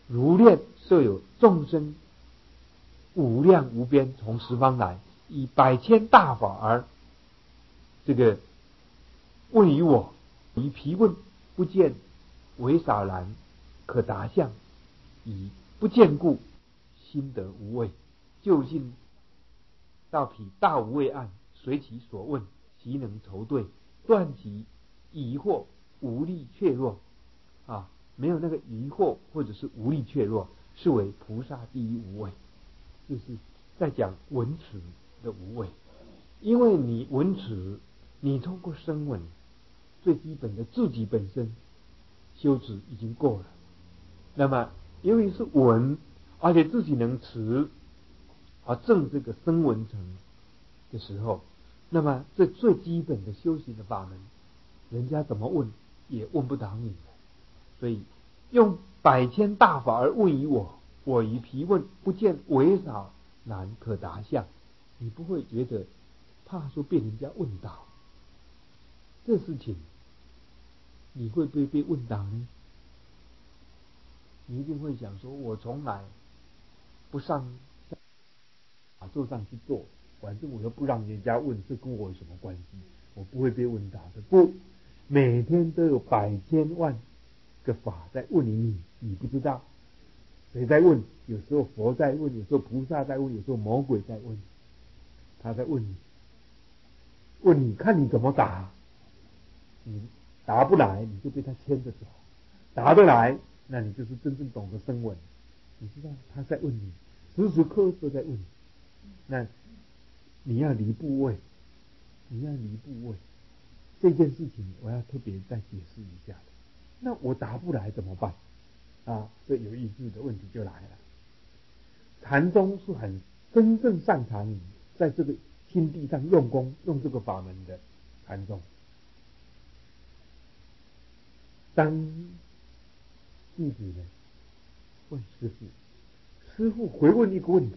如念设有众生无量无边从十方来，以百千大法而这个问于我，以疲问不见为少然可达相，以不见故心得无畏。究竟到彼大无畏岸，随其所问，即能筹对，断其疑惑，无力怯弱啊！没有那个疑惑或者是无力怯弱，是为菩萨第一无畏。就是在讲闻持的无畏，因为你闻持，你通过声闻最基本的自己本身修持已经够了。那么由于是闻，而且自己能持，而证这个声闻乘的时候，那么这最基本的修行的法门，人家怎么问也问不倒你的。所以用百千大法而问于我，我于疲问不见为少难可达相。你不会觉得怕说被人家问倒，这事情你会不会被问倒呢？你一定会想说，我从来不上打坐上去做，反正我又不让人家问，这跟我有什么关系？我不会被问倒的。不，每天都有百千万个法在问你不知道谁在问？有时候佛在问，有时候菩萨在问，有时候魔鬼在问，他在问你看你怎么答。你答不来，你就被他牵着走；答得来，那你就是真正懂得声闻。你知道他在问你，时时刻刻都在问你。那你要离部位，这件事情我要特别再解释一下的。那我答不来怎么办啊？这有意思的问题就来了。禅宗是很真正擅长在这个心地上用功，用这个法门的禅宗。当弟子呢问师父，师父回问一个问题，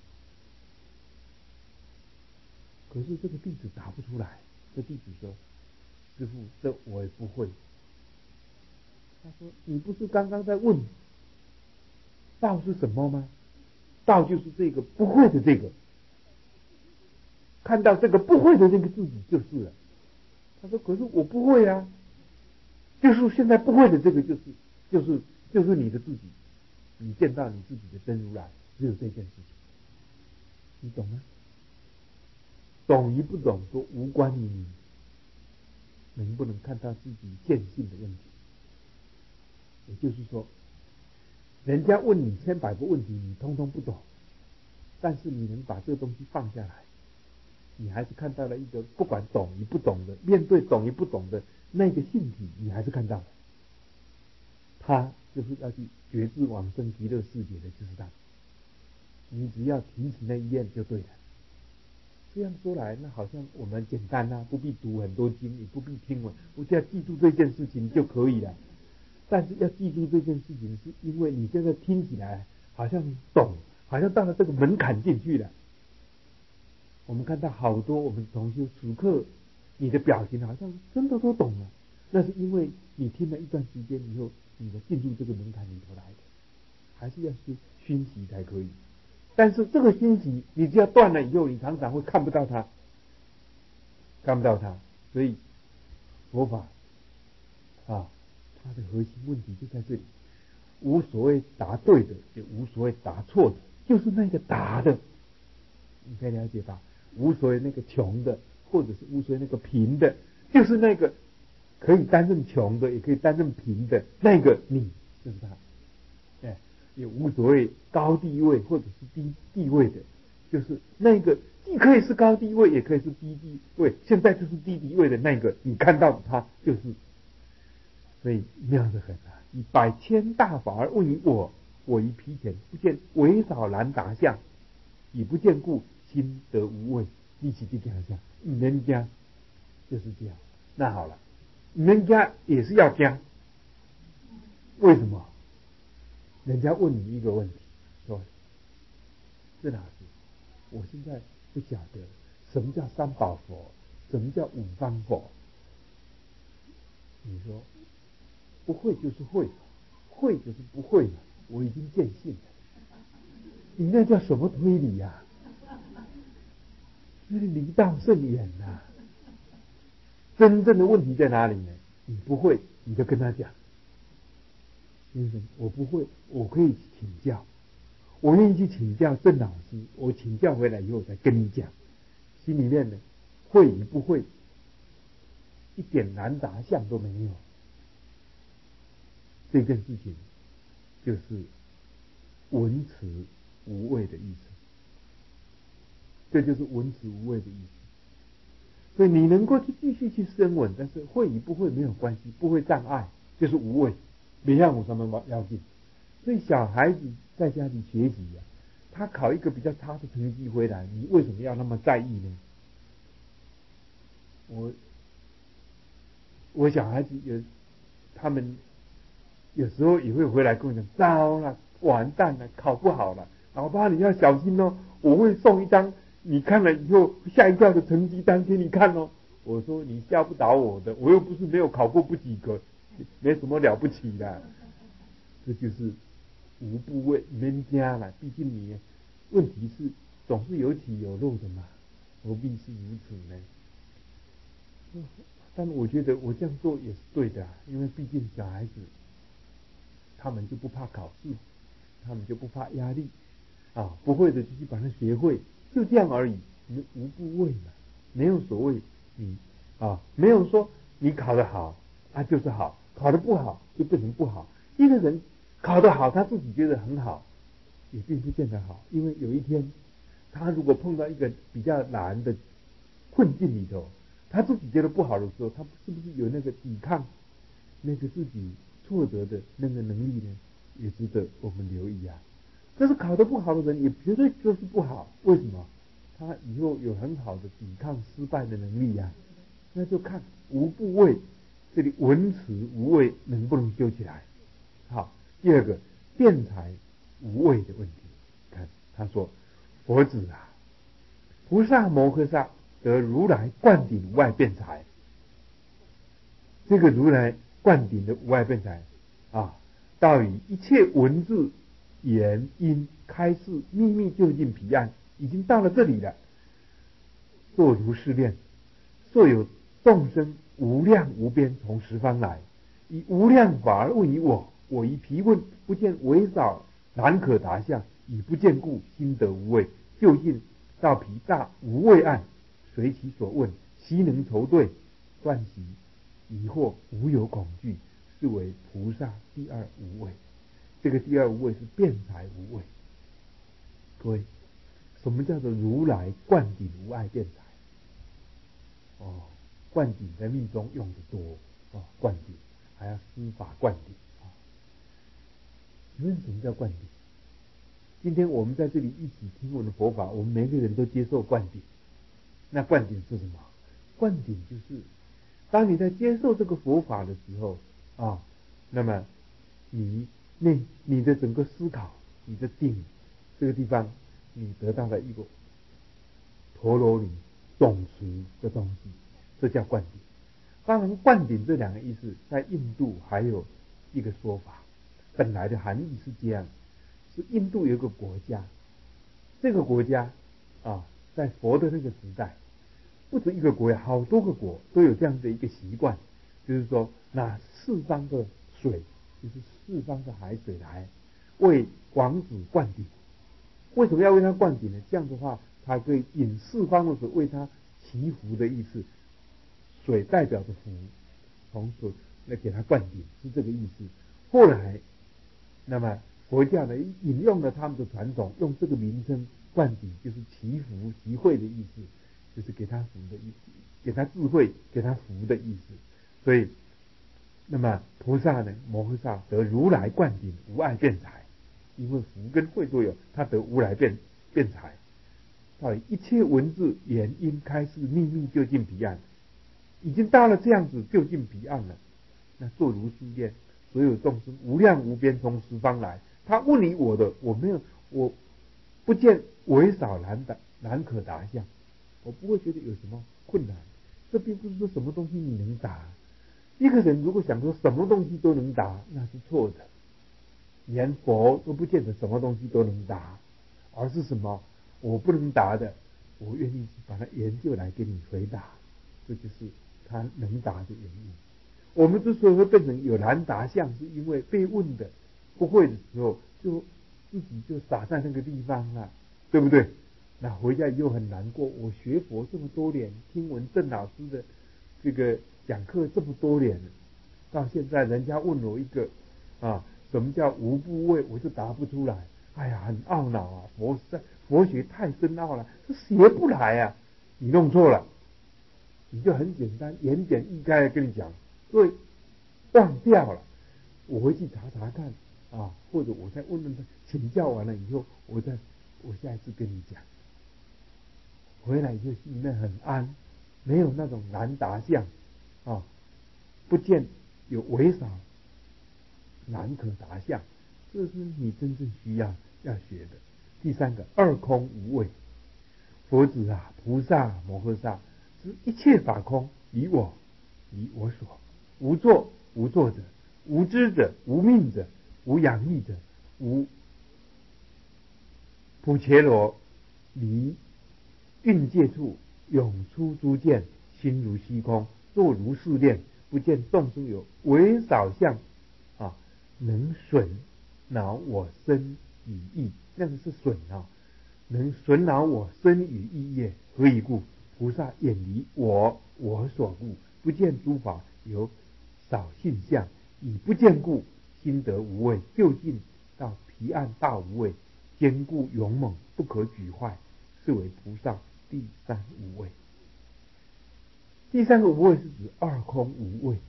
可是这个弟子答不出来。这弟子说：“师父，这我也不会。”他说：“你不是刚刚在问道是什么吗？道就是这个不会的这个，看到这个不会的这个自己就是了。”他说：“可是我不会啊，就是现在不会的这个就是你的自己，你见到你自己的真如来，只有这件事情，你懂吗？懂与不懂都无关于你能不能看到自己见性的问题。也就是说，人家问你千百个问题，你通通不懂，但是你能把这个东西放下来，你还是看到了一个不管懂与不懂的，面对懂与不懂的那个性体，你还是看到了。他就是要去觉知往生极乐世界的，就是他。你只要提起那一念就对了。这样说来，那好像我们简单啊，不必读很多经，也不必听闻，我只要记住这件事情就可以了。但是要记住这件事情，是因为你现在听起来好像懂，好像到了这个门槛进去了。我们看到好多我们同修此刻，你的表情好像真的都懂了，那是因为你听了一段时间以后，你的进入这个门槛里头来的，还是要去熏习才可以。但是这个熏习，你只要断了以后，你常常会看不到它，所以佛法啊，它的核心问题就在这里。无所谓答对的，也无所谓答错的，就是那个答的，你可以了解吧？无所谓那个穷的，或者是无所谓那个贫的，就是那个可以担任穷的，也可以担任贫的那个你，就是他。也无所谓高地位或者是低地位的，就是那个既可以是高地位，也可以是低地位，现在就是低地位的那个，你看到的他就是，所以妙得很啊！以百千大法而问于我，我于疲前不见为少难达相，以不见故心得无畏。一起去讲一下，人家就是这样。那好了，人家也是要讲，为什么？人家问你一个问题，说：“郑老师，我现在不晓得什么叫三宝佛，什么叫五方佛。”你说不会就是会，会就是不会嘛。 我已经见性了。你那叫什么推理呀？那离道甚远呐！真正的问题在哪里呢？你不会，你就跟他讲，先生，我不会，我可以请教，我愿意去请教郑老师，我请教回来以后再跟你讲。心里面呢，会与不会，一点难答项都没有。这件事情就是文辞无畏的意思，这就是文辞无畏的意思。所以你能够去继续去深闻，但是会与不会没有关系，不会障碍，就是无畏，没让我他们要紧。所以小孩子在家里学习啊，他考一个比较差的成绩回来，你为什么要那么在意呢？我小孩子他们有时候也会回来跟我讲，糟了，完蛋了，考不好了，老爸你要小心哦，我会送一张你看了以后吓一跳的成绩单给你看哦。我说你吓不倒我的，我又不是没有考过不及格，没什么了不起的。这就是无不畏人家了，毕竟你问题是总是有起有落的嘛，何必是如此呢？但我觉得我这样做也是对的，因为毕竟小孩子他们就不怕考试，他们就不怕压力啊，不会的就去把它学会，就这样而已。你无不畏嘛，没有所谓你没有说你考得好就是好，考得不好就变成不好。一个人考得好，他自己觉得很好，也并不见得好，因为有一天他如果碰到一个比较难的困境里头，他自己觉得不好的时候，他是不是有那个抵抗那个自己挫折的那个能力呢？也值得我们留意啊。但是考得不好的人也绝对就是不好，为什么？他以后有很好的抵抗失败的能力啊。那就看无不畏，这里文辞无畏能不能修起来。好，第二个辩才无畏的问题，看他说，佛子啊，菩萨摩诃萨得如来灌顶无碍辩才。这个如来灌顶的无碍辩才到以一切文字言因开示秘密究竟彼岸，已经到了这里了。作如是念，所有众生无量无边从十方来，以无量法而问于我，我以疲问不见为少难可达相，以不见故心得无畏，究竟到彼大无畏岸，随其所问，悉能筹对，断习疑惑，无有恐惧，是为菩萨第二无畏。这个第二无畏是辩才无畏。各位，什么叫做如来灌顶无碍辩才？灌顶在密中用的多灌顶还要司法灌顶请问什么叫灌顶？今天我们在这里一起听我的佛法，我们每个人都接受灌顶。那灌顶是什么？灌顶就是当你在接受这个佛法的时候那么你的整个思考，你的定这个地方，你得到了一个陀罗尼总持的东西，这叫灌顶。当然，灌顶这两个意思，在印度还有一个说法，本来的含义是这样：是印度有一个国家，这个国家在佛的那个时代，不止一个国，好多个国都有这样的一个习惯，就是说拿四方的水，就是四方的海水来为王子灌顶。为什么要为他灌顶呢？这样的话，他可以引四方的水为他祈福的意思。水代表着福，从水来给他灌顶，是这个意思。后来，那么佛教呢引用了他们的传统，用这个名称灌顶，就是祈福集会的意思，就是给他福的意思，给他智慧，给他福的意思。所以，那么菩萨呢，摩诃萨得如来灌顶无碍辩才，因为福跟慧都有，他得无来辩才。到一切文字言因开示秘密究竟彼岸。已经到了这样子就近彼岸了。那作如是念，所有众生无量无边从十方来，他问你我的，我不见为少难可达相，我不会觉得有什么困难。这并不是说什么东西你能答。一个人如果想说什么东西都能答，那是错的。 连佛都不见得什么东西都能答，而是什么？我不能答的，我愿意把它研究来给你回答，这就是他能答的原因。我们之所以会变成有难答相，是因为被问的不会的时候，就自己就傻在那个地方了，对不对？那回家以后很难过。我学佛这么多年，听闻郑老师的这个讲课这么多年了，到现在人家问我一个什么叫无部位，我就答不出来。哎呀，很懊恼啊！佛学太深奥了，这学不来啊！你弄错了，你就很简单，言简意赅的跟你讲，对，忘掉了。我回去查查看或者我再问问他，请教完了以后，我下一次跟你讲。回来以后心里面很安，没有那种难答相不见有为少难可答相，这是你真正需要学的。第三个，二空无畏。佛子菩萨摩诃萨是一切法空，离我所，无作无作者，无知者，无命者，无养育者，无普伽罗离蕴界处，涌出诸见，心如虚空，坐如是念，不见众生有为少相能损恼我身语意，那个是损能损恼我身语意业，何以故？菩萨远离我所故，不见诸法有少性相，以不见故，心得无畏，就近到彼岸大无畏，坚固勇猛，不可举坏，是为菩萨第三无畏。第三个无畏是指二空无畏，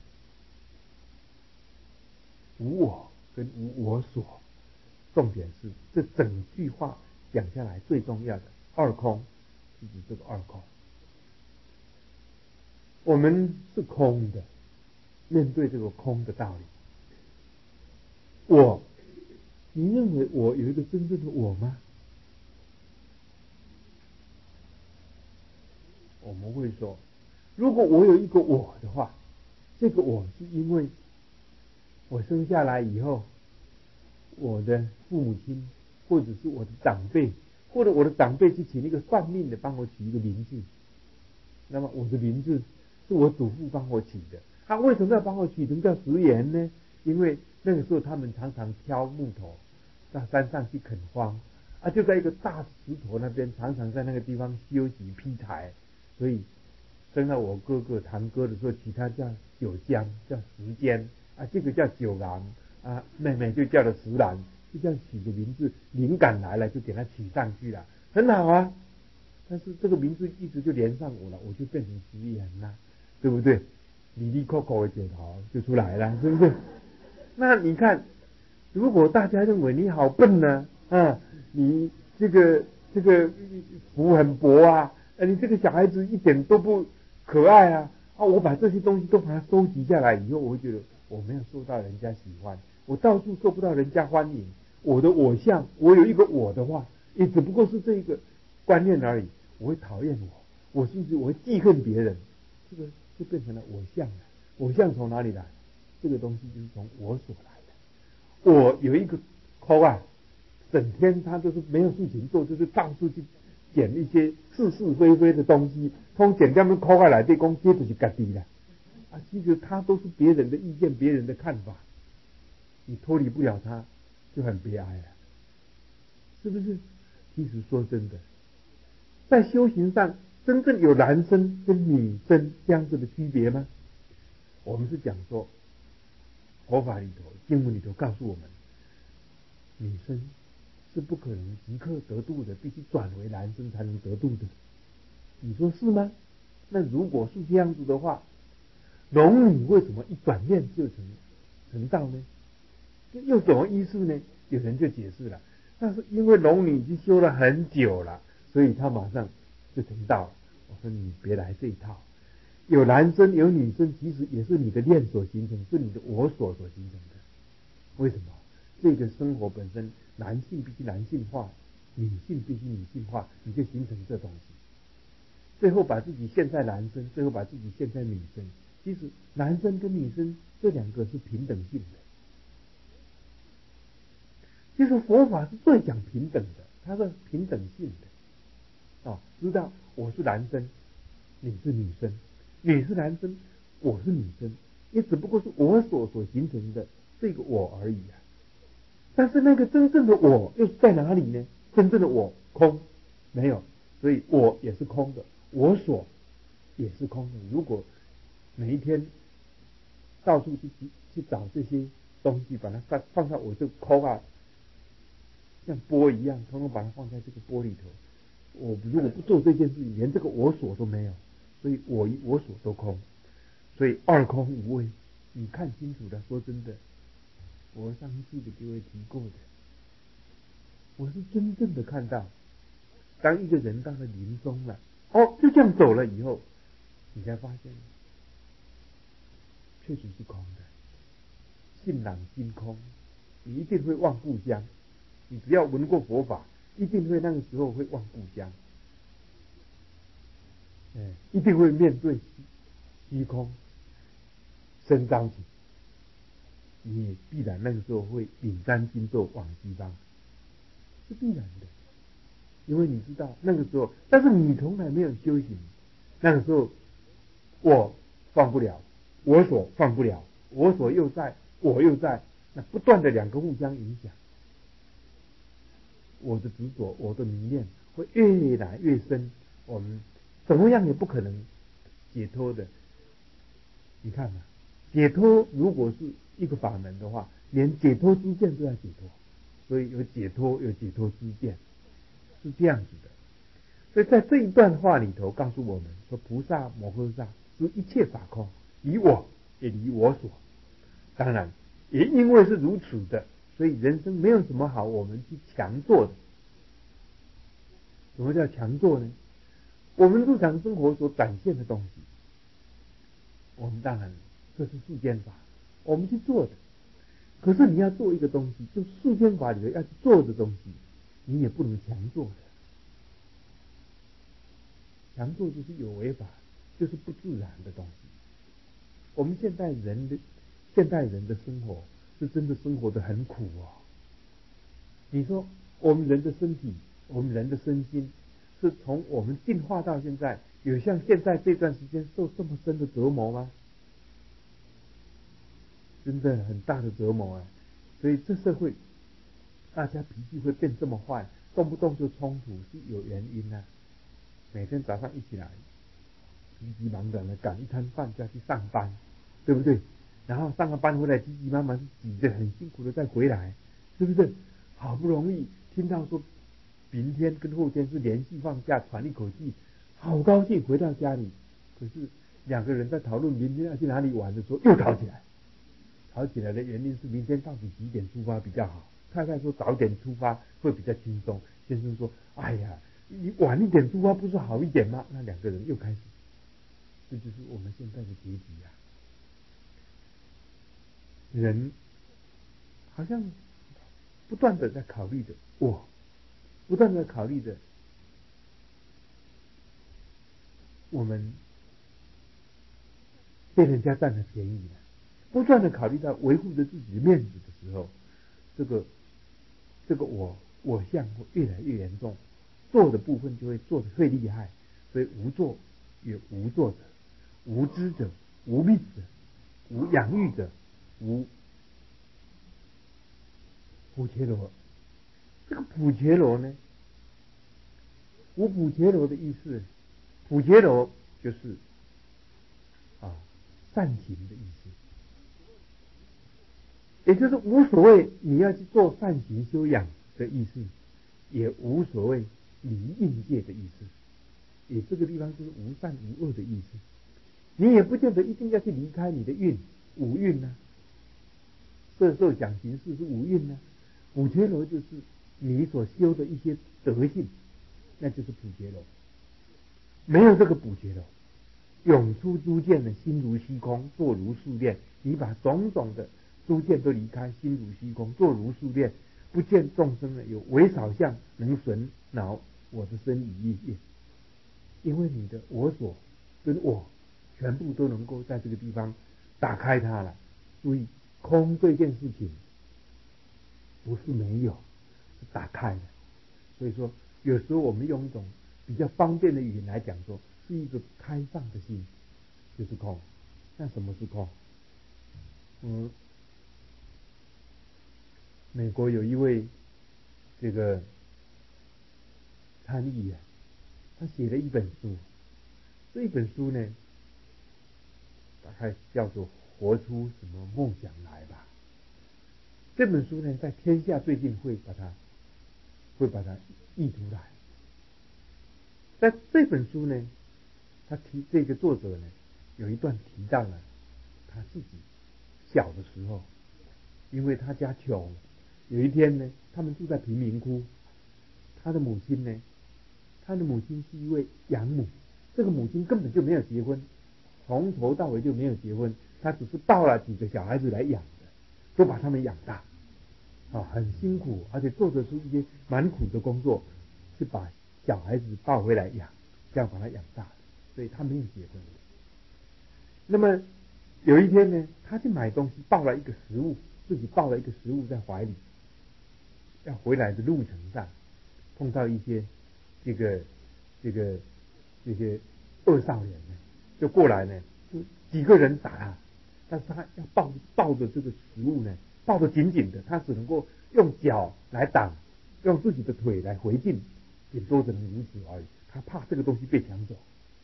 无我跟无我所。重点是这整句话讲下来最重要的二空，是指这个二空。我们是空的，面对这个空的道理，你认为我有一个真正的我吗？我们会说，如果我有一个我的话，这个我是因为我生下来以后，我的父母亲或者是我的长辈，或者我的长辈去请一个算命的帮我取一个名字，那么我的名字是我祖父帮我取的。他为什么要帮我取名叫石岩呢？因为那个时候他们常常挑木头到山上去垦荒就在一个大石头那边，常常在那个地方休息劈柴，所以生到我哥哥堂哥的时候，其他叫九江，叫石坚这个叫九郎妹妹就叫了石兰，就这样取个名字，灵感来了就给他取上去了，很好啊。但是这个名字一直就连上我了，我就变成石岩了，对不对？里里扣扣的剪头就出来了，对不对？那你看，如果大家认为你好笨呢你这个福很薄你这个小孩子一点都不可爱我把这些东西都把它收集下来以后，我会觉得我没有受到人家喜欢，我到处受不到人家欢迎。我的我相，我有一个我的话，也只不过是这一个观念而已。我会讨厌我甚至我会记恨别人，这个就变成了我相了。我相从哪里来？这个东西就是从我所来的。我有一个抠整天他就是没有事情做，就是到处去捡一些是是非非的东西，从捡他们抠下来，对公接着就嘎低了其实他都是别人的意见，别人的看法，你脱离不了他，就很悲哀了，是不是？其实说真的，在修行上，真正有男生跟女生这样子的区别吗？我们是讲说，佛法里头、经文里头告诉我们，女生是不可能即刻得度的，必须转为男生才能得度的。你说是吗？那如果是这样子的话，龙女为什么一转念就成道呢？又什么意思呢？有人就解释了，那是因为龙女已经修了很久了，所以她马上就成道了。我说你别来这一套，有男生有女生，其实也是你的念所形成，是你的我所形成的。为什么？这个生活本身，男性必须男性化，女性必须女性化，你就形成这东西。最后把自己陷在男生，最后把自己陷在女生。其实男生跟女生这两个是平等性的。 其实佛法是最讲平等的，它是平等性的知道我是男生，你是女生，你是男生，我是女生，也只不过是我所形成的这个我而已啊。但是那个真正的我又是在哪里呢？真正的我空，没有，所以我也是空的，我所也是空的。如果每一天到处去找这些东西，把它放到我这个空啊，像波一样，统统把它放在这个波里头。我如果不做这件事情，连这个我所都没有，所以我所都空，所以二空无畏。你看清楚了，说真的，我上一次给各位提过的，我是真正的看到，当一个人到了临终了，就这样走了以后，你才发现，确实是空的，性朗心空，你一定会忘故乡。你只要闻过佛法，一定会那个时候会忘故乡，一定会面对虚空生着急，你也必然那个时候会领沾经咒往西方，是必然的。因为你知道那个时候，但是你从来没有修行，那个时候我放不了，我所放不了，我所又在，我又在，那不断的两个互相影响，我的执着，我的迷恋会越来越深，我们怎么样也不可能解脱的。你看嘛，解脱如果是一个法门的话，连解脱之见都要解脱，所以有解脱有解脱之见，是这样子的。所以在这一段话里头告诉我们说，菩萨摩诃萨是一切法空，离我也离我所。当然也因为是如此的，所以人生没有什么好我们去强做的。什么叫强做呢？我们日常生活所展现的东西，我们当然这是世间法，我们去做的。可是你要做一个东西，就世间法里头要去做的东西，你也不能强做的。强做就是有为法，就是不自然的东西。我们现代人的生活是真的生活的很苦哦。你说我们人的身体，我们人的身心，是从我们进化到现在，有像现在这段时间受这么深的折磨吗？真的很大的折磨啊！所以这社会大家脾气会变这么坏，动不动就冲突，是有原因啊。每天早上一起来，急急忙忙的赶一餐饭就要去上班，对不对？然后上了班回来，急急忙忙挤着很辛苦的再回来，是不是？好不容易听到说明天跟后天是连续放假，喘一口气，好高兴回到家里。可是两个人在讨论明天要去哪里玩的时候，又吵起来。吵起来的原因是明天到底几点出发比较好？太太说早点出发会比较轻松，先生说：“哎呀，你晚一点出发不是好一点吗？”那两个人又开始，这就是我们现在的结局啊！人好像不断的在考虑着我，不断的考虑着我们被人家占了便宜了，不断的考虑到维护着自己的面子的时候，这个我相会越来越严重，做的部分就会做的最厉害，所以无作有无作者，无知者，无命者，无养育者，无普伽罗。这个普伽罗呢，无普伽罗的意思，普伽罗就是善行的意思，也就是无所谓你要去做善行修养的意思，也无所谓离应界的意思。也这个地方就是无善无恶的意思。你也不见得一定要去离开你的运，五蕴呢，色受想行识是五蕴呢。普伽罗就是你所修的一些德性，那就是普伽罗。没有这个普伽罗，永出诸见的心如虚空，坐如树炼。你把种种的诸见都离开，心如虚空，坐如树炼，不见众生的有唯少相能损恼我的身语意业。因为你的我所跟我全部都能够在这个地方打开它了。注意，空这件事情不是没有， 是打开的。所以说，有时候我们用一种比较方便的语言来讲说，是一个开放的心，就是空。那什么是空？美国有一位这个参议员，他写了一本书，这一本书呢，大概叫做活出什么梦想来吧。这本书呢，在天下最近会把它译出来。在这本书呢，这个作者呢，有一段提到了他自己小的时候，因为他家穷，有一天呢，他们住在贫民窟，他的母亲是一位养母，这个母亲根本就没有结婚，从头到尾就没有结婚，她只是抱了几个小孩子来养的，都把他们养大，很辛苦，而且做着出一些蛮苦的工作，去把小孩子抱回来养，这样把他养大，所以他没有结婚。那么有一天呢，他去买东西，抱了一个食物，自己抱了一个食物在怀里，要回来的路程上，碰到一些这些恶少年呢，就过来呢，就几个人打他，但是他要抱着这个食物呢，抱得紧紧的，他只能够用脚来挡，用自己的腿来回敬，顶多只能如此而已。他怕这个东西被抢走。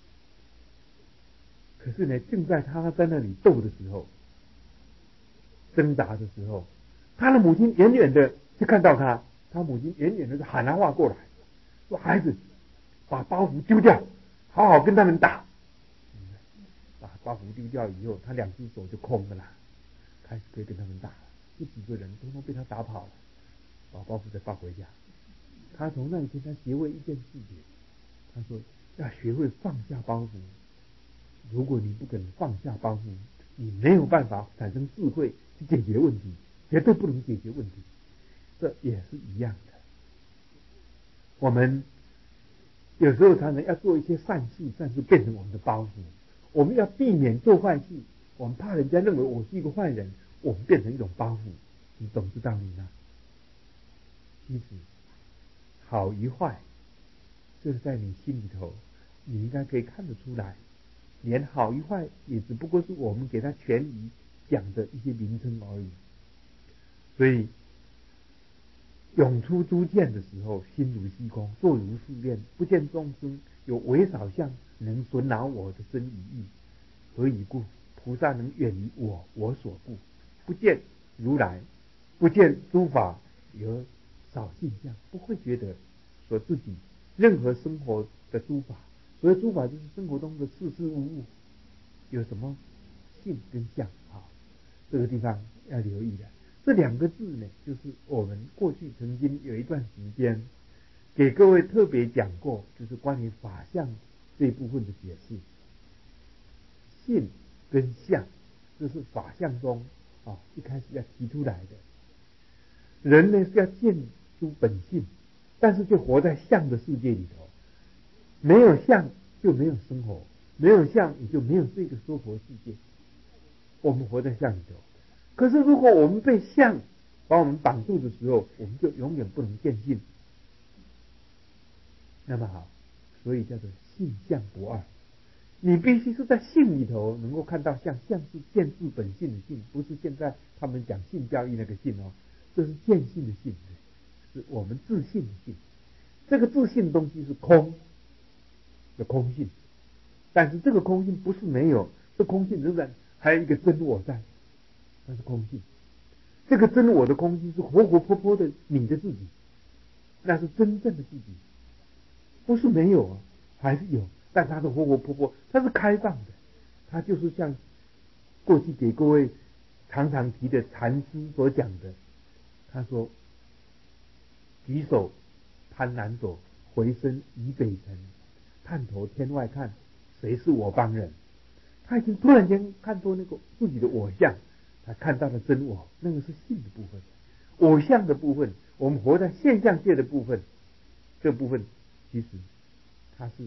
可是呢，正在他在那里斗的时候，挣扎的时候，他的母亲远远的就看到他，他母亲远远的就喊他话过来，说：“孩子，把包袱丢掉，好好跟他们打。”把包袱丢掉以后，他两只手就空的啦，开始可以跟他们打了。这几个人通通被他打跑了，把包袱再放回家。他从那一天，他学会一件事情，他说要学会放下包袱。如果你不肯放下包袱，你没有办法产生智慧去解决问题，绝对不能解决问题。这也是一样的。我们有时候常常要做一些善事，善事变成我们的包袱。我们要避免做坏事，我们怕人家认为我是一个坏人，我们变成一种包袱。你懂这道理吗？其实好与坏，这是在你心里头，你应该可以看得出来。连好与坏也只不过是我们给它权宜讲的一些名称而已。所以涌出诸见的时候，心如虚空，坐如素念，不见众生有为少相，能损恼我的身与意。何以故？菩萨能远离我所故，不见如来，不见诸法，有少性相，不会觉得说自己任何生活的诸法，所谓诸法就是生活中的事事物物，有什么性跟相啊？这个地方要留意的。这两个字呢，就是我们过去曾经有一段时间给各位特别讲过，就是关于法相这一部分的解释。性跟相，这是法相中一开始要提出来的。人呢是要见出本性，但是就活在相的世界里头，没有相就没有生活，没有相也就没有这个娑婆世界。我们活在相里头，可是如果我们被相把我们绑住的时候，我们就永远不能见性。那么好，所以叫做性相不二。你必须是在性里头能够看到相，相是见自本性的性，不是现在他们讲性教育那个性哦，这是见性的性，是我们自信的性。这个自信的东西是空的空性，但是这个空性不是没有，这空性仍然还有一个真我在，那是空性。这个真我的空性是活活泼泼的你的自己，那是真正的自己，不是没有啊，还是有。但它是活活泼泼，它是开放的，它就是像过去给各位常常提的禅师所讲的，他说：“举手攀南斗，回身倚北辰，探头天外看，谁是我帮人？”他已经突然间看出那个自己的我相，他看到了真我，那个是性的部分，我相的部分，我们活在现象界的部分，这部分其实它是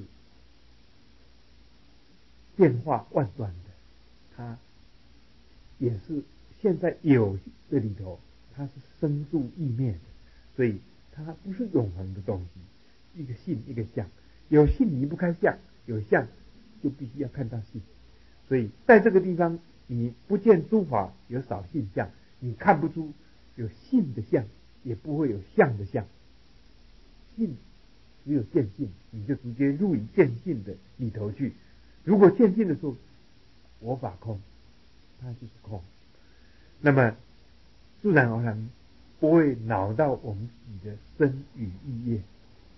变化万端的，它也是现在有的里头，它是生住异灭的，所以它不是永恒的东西，一个性一个相，有性离不开相，有相就必须要看到性。所以在这个地方，你不见诸法有少性相，你看不出有性的相，也不会有相的相。性只有见性，你就直接入于见性的里头去。如果见性的时候，我法空，它就是空，那么自然而然不会恼到我们自己的身语意业。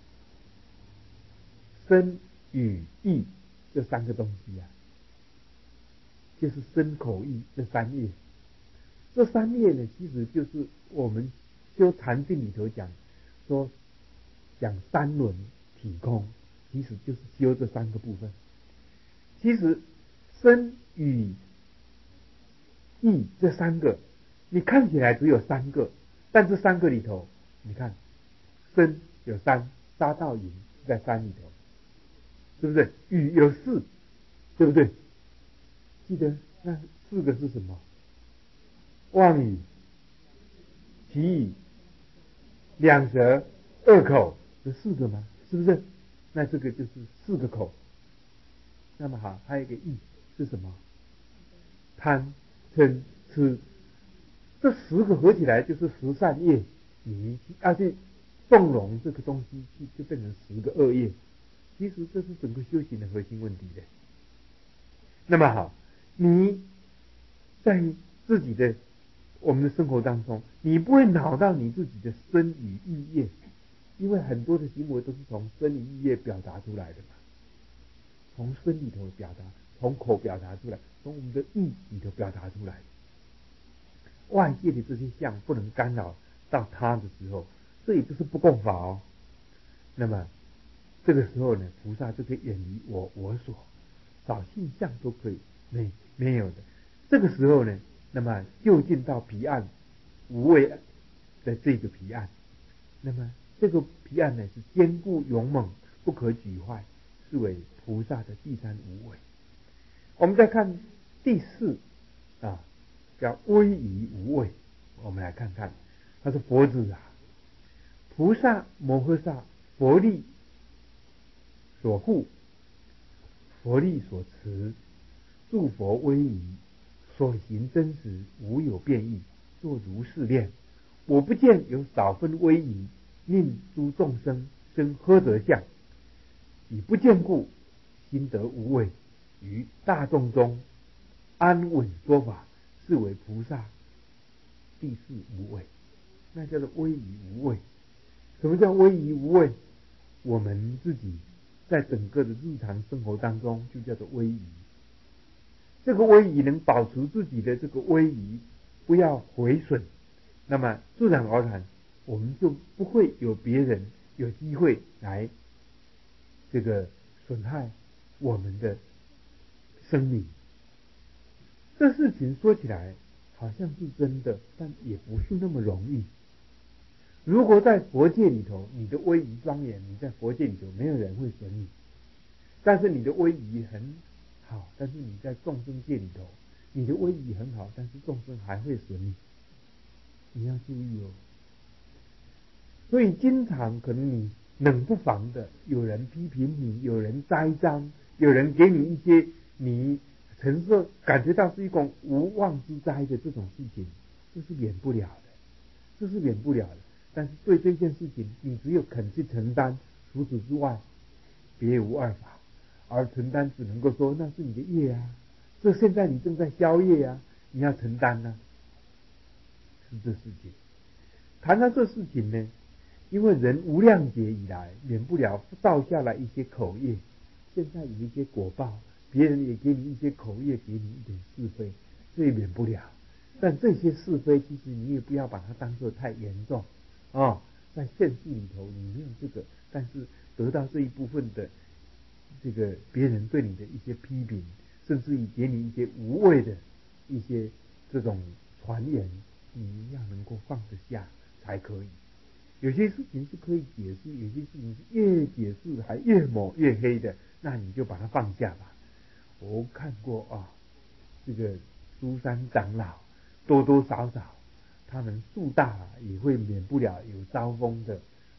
身语意这三个东西啊，就是身口意这三业。这三业呢，其实就是我们修禅定里头讲说讲三轮体空，其实就是修这三个部分。其实身语意这三个，你看起来只有三个，但这三个里头，你看身有三，杀盗淫在三里头，是不是？语有四，对不对？记得那四个是什么？妄语、绮语、两舌、恶口，这四个吗？是不是？那这个就是四个口。那么好，还有一个意是什么？贪、嗔、痴，这10个合起来就是10善业。你要去纵容这个东西去，就变成10个恶业。其实这是整个修行的核心问题的。那么好，你在自己的我们的生活当中，你不会恼到你自己的身语意业，因为很多的行为都是从身语意业表达出来的嘛，从身里头表达，从口表达出来，从我们的意里头表达出来。外界的这些相不能干扰到他的时候，这也就是不共法哦。那么这个时候呢，菩萨就可以远离我所，少性相都可以没有的。这个时候呢，那么就近到彼岸无畏的这个彼岸。那么这个彼岸呢，是坚固勇猛，不可沮坏，是为菩萨的第三无畏。我们再看第4啊，叫威仪无畏。我们来看看，他说佛子啊，菩萨摩诃萨佛力所护，佛力所持，诸佛威仪，所行真实，无有变异，作如是念。我不见有少分威仪，令诸众生生呵责相，以不见故，心得无畏，于大众中安稳说法，是为菩萨第4无畏。那叫做威仪无畏。什么叫威仪无畏？我们自己在整个的日常生活当中就叫做威仪。这个威仪能保持自己的这个威仪不要毁损，那么自然而然我们就不会有别人有机会来这个损害我们的生命。这事情说起来好像是真的，但也不是那么容易。如果在佛界里头，你的威仪庄严，你在佛界里头没有人会损你。但是你的威仪很好，但是你在众生界里头，你的威仪很好，但是众生还会损你，你要注意哦。所以经常可能你冷不防的有人批评你，有人栽赃，有人给你一些你承受感觉到是一种无妄之灾的这种事情，这是免不了的，这是免不了的。但是对这件事情，你只有肯去承担，除此之外，别无二法。而承担只能够说那是你的业啊，这现在你正在消业啊，你要承担啊，是这事情。谈到这事情呢，因为人无量劫以来免不了造下来一些口业，现在有一些果报，别人也给你一些口业，给你一点是非，这也免不了。但这些是非，其实你也不要把它当作太严重啊。在现实里头，你没有这个，但是得到这一部分的这个别人对你的一些批评，甚至于给你一些无谓的一些这种传言，你要能够放得下才可以。有些事情是可以解释，有些事情是越解释还越抹越黑的，那你就把它放下吧。我看过啊，这个苏山长老多多少少他们树大也会免不了有招风的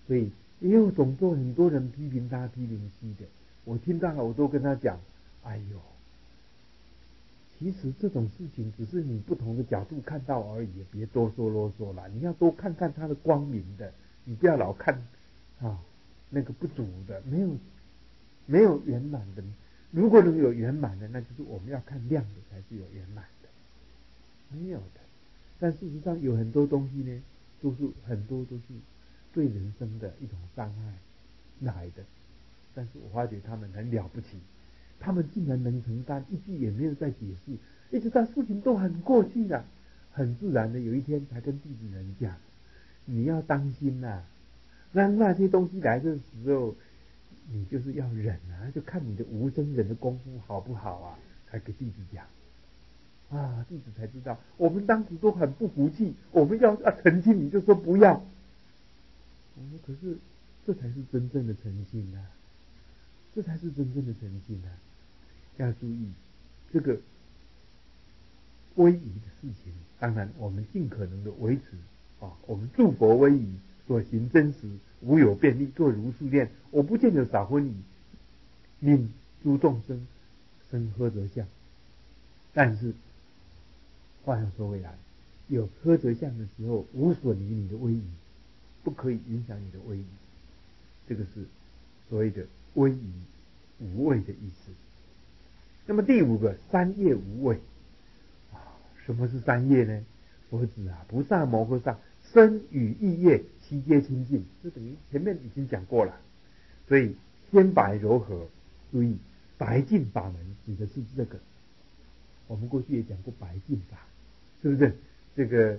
所以也有种种很多人批评他批评西的，我听到了我都跟他讲，哎呦，其实这种事情只是你不同的角度看到而已，别多说啰嗦了。你要多看看它的光明的，你不要老看那个不足的，没有圆满的。如果能有圆满的，那就是我们要看亮的才是有圆满的，没有的。但事实上有很多东西呢，很多都是对人生的一种伤害来的。但是我发觉他们很了不起，他们竟然能承担，一句也没有再解释，一直到事情都很过去了，很自然的有一天才跟弟子们讲，你要当心呐，那些东西来的时候，你就是要忍啊，就看你的无生忍的功夫好不好啊，才给弟子讲。弟子才知道，我们当时都很不服气，我们要澄清，你就说不要。我说可是这才是真正的诚信啊，这才是真正的诚信啊！要注意这个威仪的事情，当然我们尽可能的维持我们诸佛威仪所行真实，无有便利，做如是念，我不见有少分仪，令诸众生生呵责相。但是话又说回来，有呵责相的时候，无损于你的威仪，不可以影响你的威仪。这个是所谓的威仪无畏的意思。那么第五个，三业无畏。什么是三业呢？佛指菩萨摩诃萨身语意业七皆清净，这等于前面已经讲过了。所以先白柔和，注意白净法门指的是这个。我们过去也讲过白净法，是不是？这个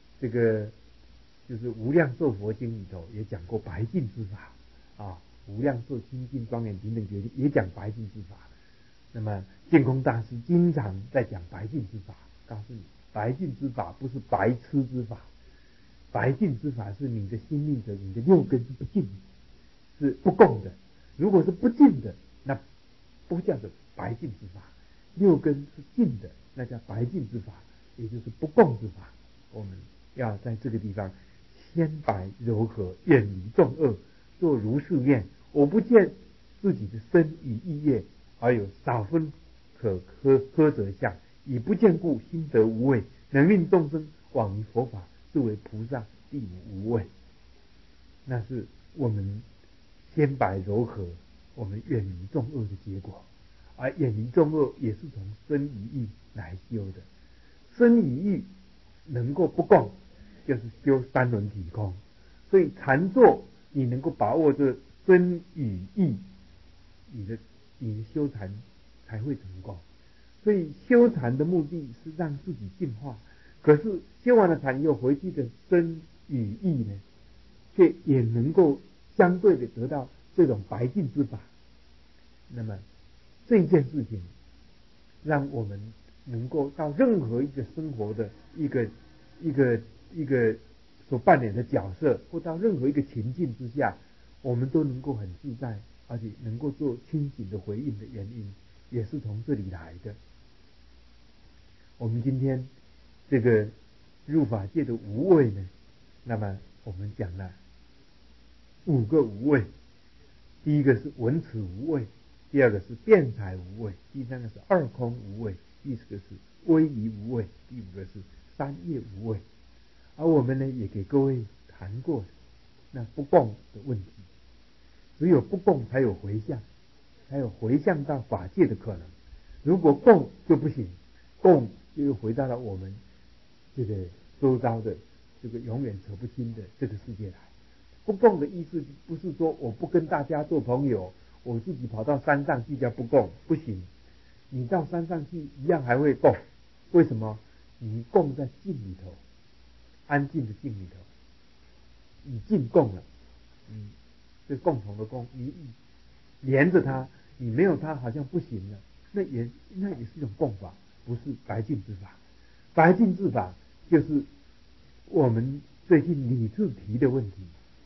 就是无量寿佛经里头也讲过白净之法无量寿清净庄严平等觉也讲白净之法。那么净空大师经常在讲白净之法，告诉你白净之法不是白痴之法，白净之法是你的心命者，你的六根是不净的，是不共的。如果是不净的，那不叫做白净之法；六根是净的，那叫白净之法，也就是不共之法。我们要在这个地方先白柔和，远离众恶，做如是念。我不见自己的身与意业而有少分可呵责相，以不见故心得无畏，能令众生往于佛法，是为菩萨第五无畏。那是我们先白柔和，我们远离众恶的结果。而远离众恶也是从身与意来修的。身与意能够不共，就是修三轮体空。所以禅坐你能够把握这身与意，你的修禅才会成功。所以修禅的目的是让自己进化，可是修完了禅以后回去的身与意呢，却也能够相对的得到这种白净之法。那么这件事情让我们能够到任何一个生活的一个所扮演的角色，或到任何一个情境之下，我们都能够很自在，而且能够做清醒的回应的原因，也是从这里来的。我们今天这个入法界的无畏呢，那么我们讲了五个无畏。第一个是闻此无畏，第二个是辩才无畏，第三个是二空无畏，第四个是威仪无畏，第五个是三业无畏。而我们呢也给各位谈过那不共的问题，只有不共才有回向，才有回向到法界的可能。如果共就不行，共就又回到了我们这个周遭的这个永远扯不清的这个世界来。不共的意思不是说我不跟大家做朋友，我自己跑到山上去叫不共，不行。你到山上去一样还会共，为什么？你共在静里头，安静的静里头，你静共了，这共同的共，你连着它，你没有它好像不行了，那也是一种共法，不是白净之法。白净之法就是我们最近理智提的问题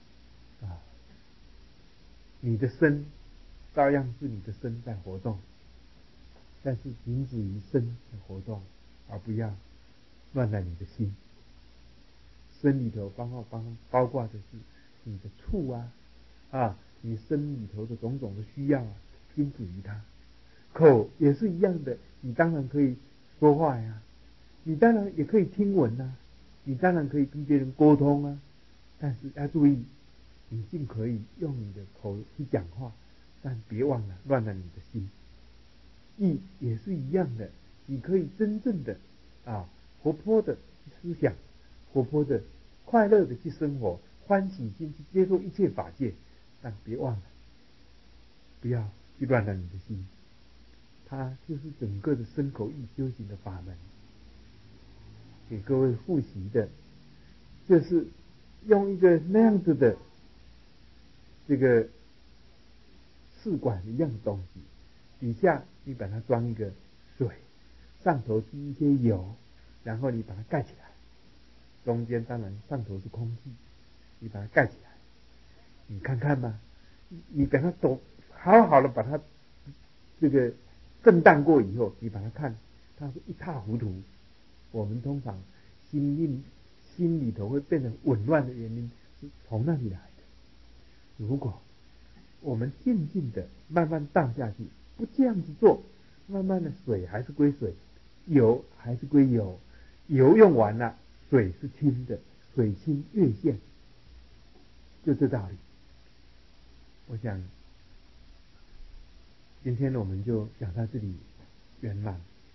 你的身照样是你的身在活动，但是仅止于身的活动，而不要乱了你的心。身里头包括的是你的处你身里头的种种的需要倾注于他。口也是一样的，你当然可以说话呀，你当然也可以听闻你当然可以跟别人沟通但是要注意，你尽可以用你的口去讲话，但别忘了乱了你的心。意也是一样的，你可以真正的活泼的思想，活泼的快乐的去生活，欢喜心去接受一切法界，但别忘了不要去乱了你的心。它就是整个的身口意修行的法门。给各位复习的就是用一个那样子的这个试管一样的东西，底下你把它装一个水，上头滴一些油，然后你把它盖起来，中间当然上头是空气，你把它盖起来，你看看嘛，你把它好好的把它这个震荡过以后，你把它看，它是一塌糊涂。我们通常心里头会变得紊乱的原因是从那里来的。如果我们静静的慢慢荡下去，不这样子做，慢慢的水还是归水，油还是归油，油用完了，水是清的，水清月现，就这道理。我想今天我们就讲到这里圆满。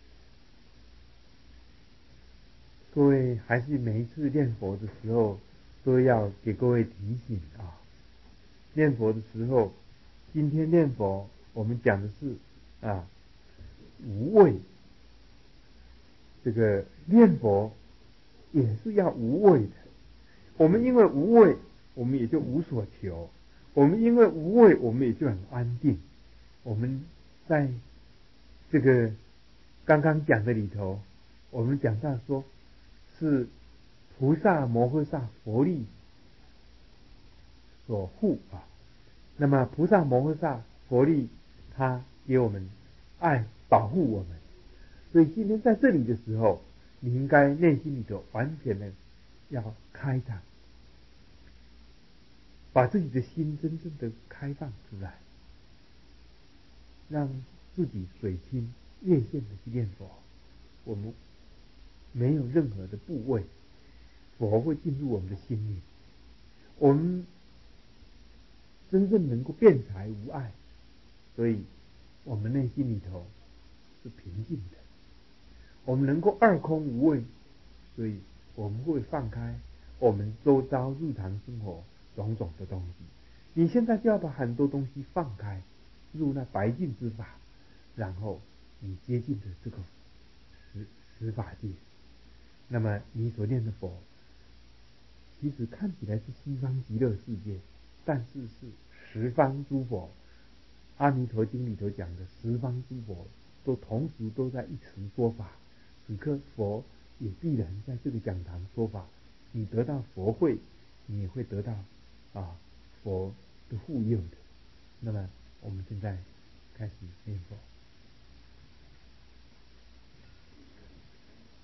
各位还是每一次念佛的时候都要给各位提醒念佛的时候，今天念佛我们讲的是无畏。这个念佛也是要无畏的。我们因为无畏，我们也就无所求；我们因为无畏，我们也就很安定。我们在这个刚刚讲的里头，我们讲到说是菩萨摩诃萨佛力所护那么菩萨摩诃萨佛力，他给我们爱保护我们。所以今天在这里的时候，你应该内心里头完全的要开展，把自己的心真正的开放出来，让自己水清月现的去念佛。我们没有任何的部位，佛会进入我们的心里。我们真正能够辩才无碍，所以我们内心里头是平静的。我们能够二空无畏，所以我们会放开我们周遭日常生活种种的东西。你现在就要把很多东西放开，入那白净之法，然后你接近的这个十法界。那么你所念的佛，其实看起来是西方极乐世界，但是是十方诸佛。阿弥陀经里头讲的十方诸佛都同时都在一词说法，此刻佛也必然在这个讲堂说法。你得到佛慧，你也会得到佛的护佑的。那么我们现在开始念佛。